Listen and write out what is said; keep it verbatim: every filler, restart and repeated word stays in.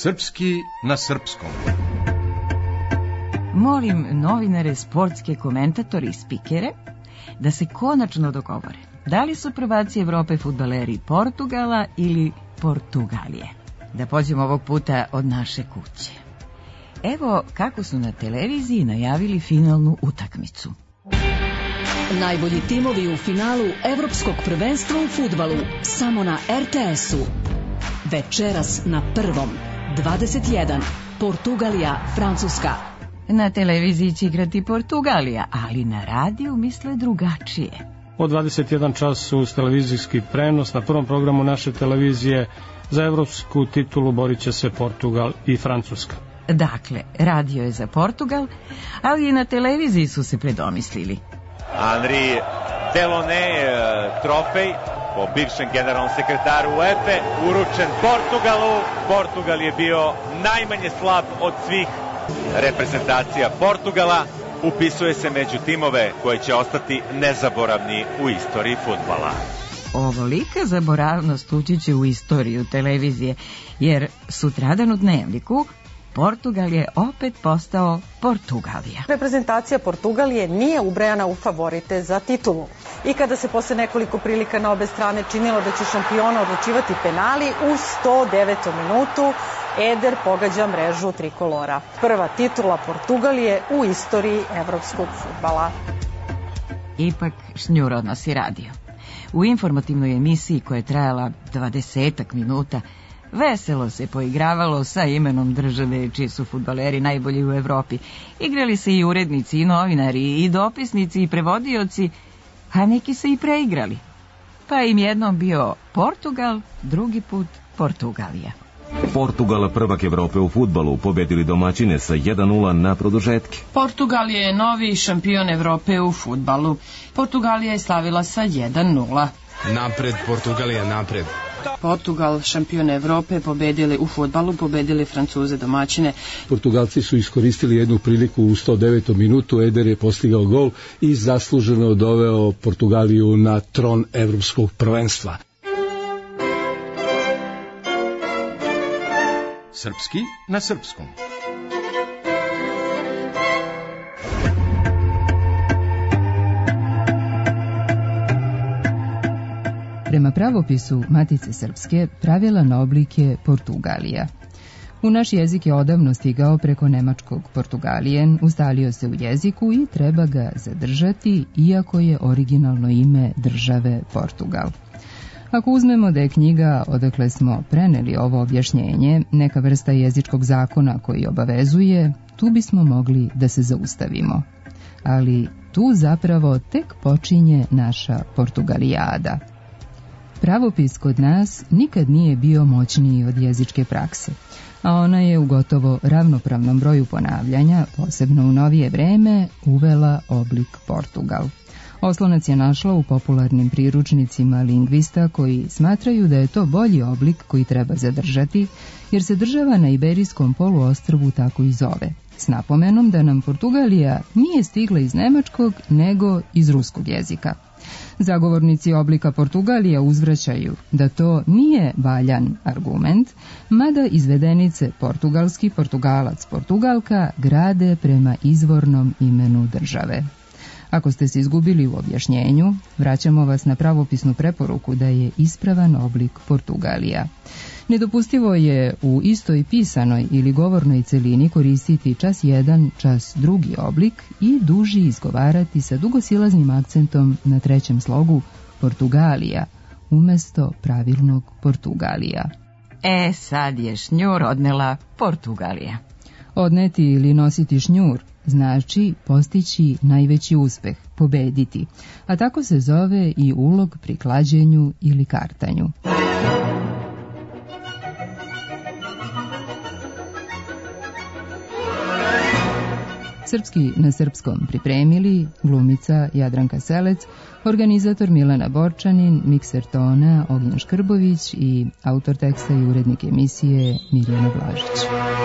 Srpski na srpskom. Molim novinare, sportske komentatore i spikere da se konačno dogovore. Da li su prvaci Evrope fudbaleri Portugala ili Portugalije? Da pođemo ovog puta od naše kuće. Evo kako su na televiziji najavili finalnu utakmicu. Najbolji timovi u finalu Evropskog prvenstva u fudbalu samo na er te esu. Večeras na prvom, dvadeset jedan, Portugalija, Francuska. Na televiziji će igrati Portugalija, ali na radiju misle drugačije. Od dvadeset jedan čas uz televizijski prenos na prvom programu naše televizije za evropsku titulu borit će se Portugal i Francuska. Dakle, radio je za Portugal, ali i na televiziji su se predomislili. Henri Delone, trofej po bivšem generalnom sekretaru u e ef e, uručen Portugalu. Portugal je bio najmanje slab od svih reprezentacija Portugala. Upisuje se među timove koji će ostati nezaboravni u istoriji fudbala. Ovolika zaboravnost ući će u istoriju televizije, jer sutradan u Dnevniku Portugal je opet postao Portugalija. Reprezentacija Portugalije nije ubrajana u favorite za titulu. I kada se posle nekoliko prilika na obe strane činilo da će šampiona odlučivati penali, u sto devetom minutu Eder pogađa mrežu trikolora. Prva titula Portugalije u istoriji evropskog fudbala. Ipak šnjur odnosi radio. U informativnoj emisiji koja je trajala dvadesetak minuta, veselo se poigravalo sa imenom države čiji su fudbaleri najbolji u Evropi. Igrali se i urednici, i novinari, i dopisnici, i prevodioci, a neki se i preigrali. Pa im jednom bio Portugal, drugi put Portugalija. Portugal, prvak Evrope u fudbalu, pobedili domaćine sa jedan nula na produžetke. Portugal je novi šampion Evrope u fudbalu. Portugalija je slavila sa jedan nula. Napred, Portugalija, napred. Portugal, šampion Evrope, pobedili u fudbalu, pobedili Francuze domaćine. Portugalci su iskoristili jednu priliku u sto devetom minutu, Eder je postigao gol i zasluženo doveo Portugaliju na tron evropskog prvenstva. Srpski na srpskom. Prema pravopisu Matice Srpske, pravilan oblik je Portugalija. U naš jezik je odavno stigao preko nemačkog Portugalijen, ustalio se u jeziku i treba ga zadržati, iako je originalno ime države Portugal. Ako uzmemo da je knjiga odakle smo preneli ovo objašnjenje neka vrsta jezičkog zakona koji obavezuje, tu bismo mogli da se zaustavimo. Ali tu zapravo tek počinje naša Portugalijada. Pravopis kod nas nikad nije bio moćniji od jezičke prakse, a ona je u gotovo ravnopravnom broju ponavljanja, posebno u novije vreme, uvela oblik Portugal. Oslonac je našla u popularnim priručnicima lingvista koji smatraju da je to bolji oblik koji treba zadržati, jer se država na Iberijskom poluostrvu tako i zove, s napomenom da nam Portugalija nije stigla iz nemačkog, nego iz ruskog jezika. Zagovornici oblika Portugalija uzvraćaju da to nije valjan argument, mada izvedenice portugalski, portugalac, portugalka grade prema izvornom imenu države. Ako ste se izgubili u objašnjenju, vraćamo vas na pravopisnu preporuku da je ispravan oblik Portugalija. Nedopustivo je u istoj pisanoj ili govornoj celini koristiti čas jedan, čas drugi oblik i duži izgovarati sa dugosilaznim akcentom na trećem slogu Portugalija umesto pravilnog Portugalija. E, sad je šnjur odnela Portugalija. Odneti ili nositi šnjur znači postići najveći uspeh, pobediti, a tako se zove i ulog pri klađenju ili kartanju. Srpski na srpskom pripremili glumica Jadranka Selec, organizator Milena Borčanin, mikser tona Ognjen Škrbović i autor teksta i urednik emisije Mirjana Blažić.